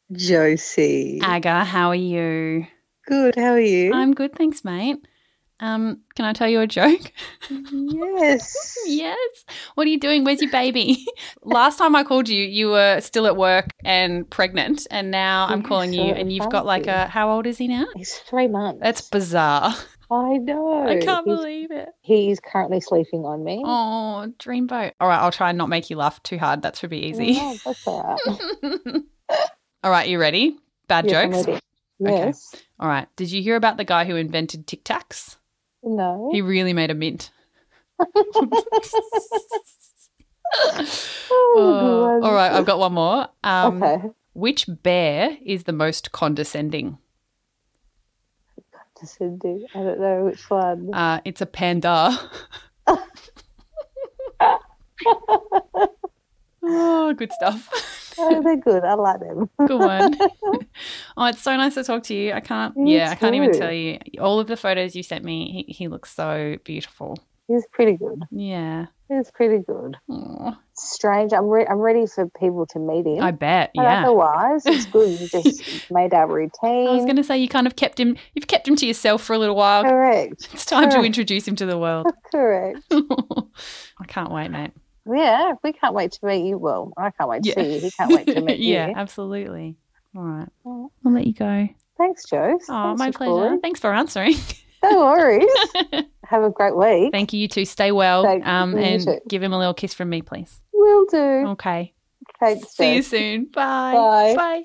Josie. Aga, how are you? Good, how are you? I'm good, thanks, mate. Can I tell you a joke? Yes. Yes. What are you doing? Where's your baby? Last time I called you, you were still at work and pregnant, and now I'm calling you and you've got like how old is he now? He's 3 months. That's bizarre. I know. I can't believe it. He's currently sleeping on me. Oh, dreamboat. All right, I'll try and not make you laugh too hard. That should be easy. No, that's all right. All right, you ready? Bad Yes, I'm jokes? ready. Yes. Okay. All right. Did you hear about the guy who invented Tic Tacs? No. He really made a mint. Oh, all right, I've got one more. okay. Which bear is the most condescending? Condescending. I don't know which one. It's a panda. Oh, good stuff. Oh, they're good. I like them. Good one. Oh, it's so nice to talk to you. I can't even tell you. All of the photos you sent me, he looks so beautiful. He's pretty good. Yeah. He's pretty good. Aww. Strange. I'm ready for people to meet him. I bet, but yeah. Otherwise, it's good. You just made our routine. I was going to say you've kept him to yourself for a little while. Correct. It's time to introduce him to the world. Correct. I can't wait, mate. Yeah, we can't wait to meet you. Well, I can't wait to see you. He can't wait to meet you. Yeah, absolutely. All right. I'll let you go. Thanks, Joe. Oh, my pleasure. Thanks for answering. No worries. Have a great week. Thank you, you too. Stay well. And too. give him a little kiss from me, please. Will do. Okay. Thanks, See you soon. Bye. Bye. Bye.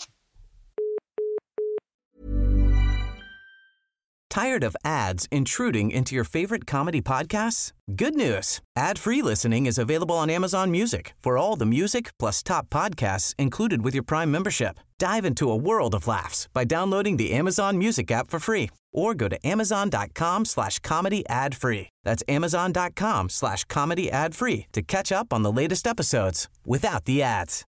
Tired of ads intruding into your favorite comedy podcasts? Good news. Ad-free listening is available on Amazon Music for all the music plus top podcasts included with your Prime membership. Dive into a world of laughs by downloading the Amazon Music app for free or go to amazon.com/comedy ad-free. That's amazon.com/comedy ad-free to catch up on the latest episodes without the ads.